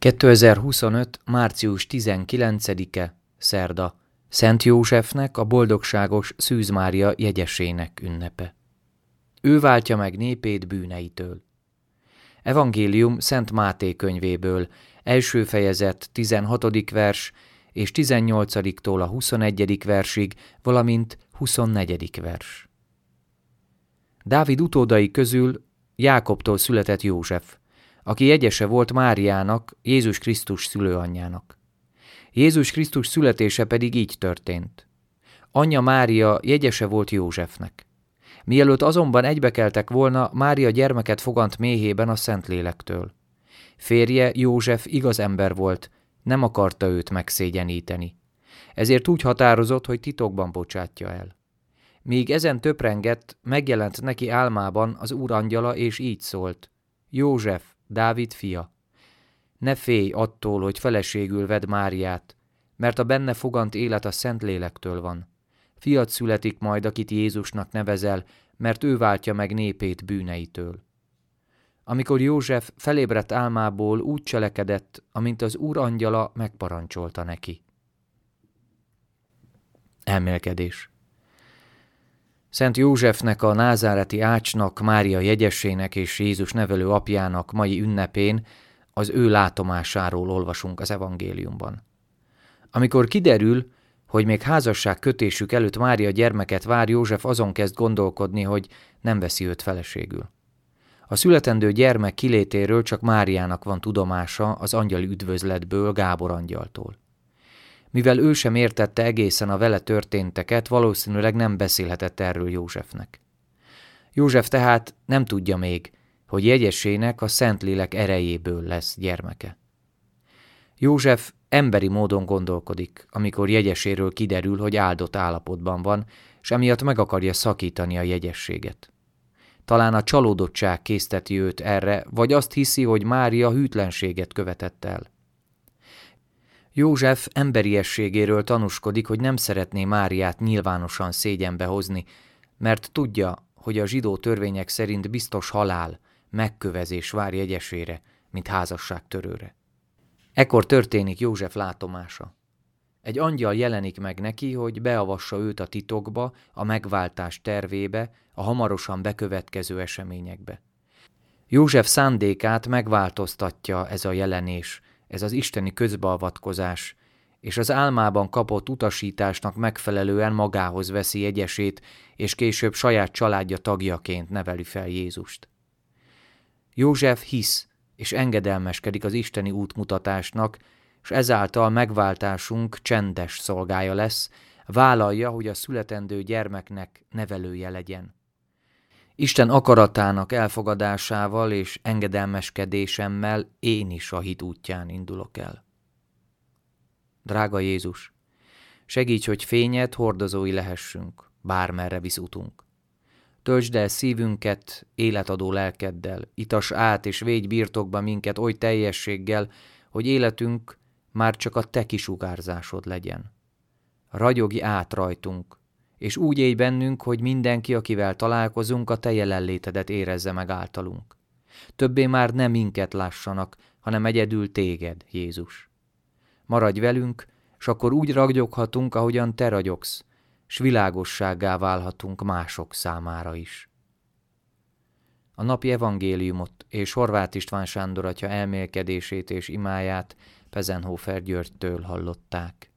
2025. március 19-e, szerda, Szent Józsefnek, a boldogságos Szűz Mária jegyesének ünnepe. Ő váltja meg népét bűneitől. Evangélium Szent Máté könyvéből, első fejezet 16. vers és 18-tól a 21. versig, valamint 24. vers. Dávid utódai közül Jákobtól született József, aki jegyese volt Máriának, Jézus Krisztus szülőanyjának. Jézus Krisztus születése pedig így történt. Anyja Mária jegyese volt Józsefnek. Mielőtt azonban egybekeltek volna, Mária gyermeket fogant méhében a Szentlélektől. Férje, József igaz ember volt, nem akarta őt megszégyeníteni. Ezért úgy határozott, hogy titokban bocsátja el. Míg ezen töprengett, megjelent neki álmában az Úr angyala, és így szólt: József, Dávid fia, ne félj attól, hogy feleségül vedd Máriát, mert a benne fogant élet a Szentlélektől van. Fiat születik majd, akit Jézusnak nevezel, mert ő váltja meg népét bűneitől. Amikor József felébredt álmából, úgy cselekedett, amint az Úr angyala megparancsolta neki. Elmélkedés. Szent Józsefnek, a názáreti ácsnak, Mária jegyesének és Jézus nevelő apjának mai ünnepén az ő látomásáról olvasunk az evangéliumban. Amikor kiderül, hogy még házasság kötésük előtt Mária gyermeket vár, József azon kezd gondolkodni, hogy nem veszi őt feleségül. A születendő gyermek kilétéről csak Máriának van tudomása az angyali üdvözletből, Gábor angyaltól. Mivel ő sem értette egészen a vele történteket, valószínűleg nem beszélhetett erről Józsefnek. József tehát nem tudja még, hogy jegyesének a Szentlélek erejéből lesz gyermeke. József emberi módon gondolkodik, amikor jegyeséről kiderül, hogy áldott állapotban van, és emiatt meg akarja szakítani a jegyességet. Talán a csalódottság készteti őt erre, vagy azt hiszi, hogy Mária hűtlenséget követett el. József emberiességéről tanúskodik, hogy nem szeretné Máriát nyilvánosan szégyenbe hozni, mert tudja, hogy a zsidó törvények szerint biztos halál, megkövezés vár jegyesére, mint házasságtörőre. Ekkor történik József látomása. Egy angyal jelenik meg neki, hogy beavassa őt a titokba, a megváltás tervébe, a hamarosan bekövetkező eseményekbe. József szándékát megváltoztatja ez a jelenés, ez az isteni közbeavatkozás, és az álmában kapott utasításnak megfelelően magához veszi jegyesét, és később saját családja tagjaként neveli fel Jézust. József hisz és engedelmeskedik az isteni útmutatásnak, és ezáltal megváltásunk csendes szolgája lesz, vállalja, hogy a születendő gyermeknek nevelője legyen. Isten akaratának elfogadásával és engedelmeskedésemmel én is a hit útján indulok el. Drága Jézus, segíts, hogy fényed hordozói lehessünk, bármerre visz utunk. Töltsd el szívünket életadó lelkeddel, itas át és védj birtokba minket oly teljességgel, hogy életünk már csak a te kisugárzásod legyen. Ragyogj át rajtunk, és úgy élj bennünk, hogy mindenki, akivel találkozunk, a te jelenlétedet érezze meg általunk. Többé már nem minket lássanak, hanem egyedül téged, Jézus. Maradj velünk, s akkor úgy ragyoghatunk, ahogyan te ragyogsz, s világossággá válhatunk mások számára is. A napi evangéliumot és Horváth István Sándor atya elmélkedését és imáját Pezenhofer Györgytől hallották.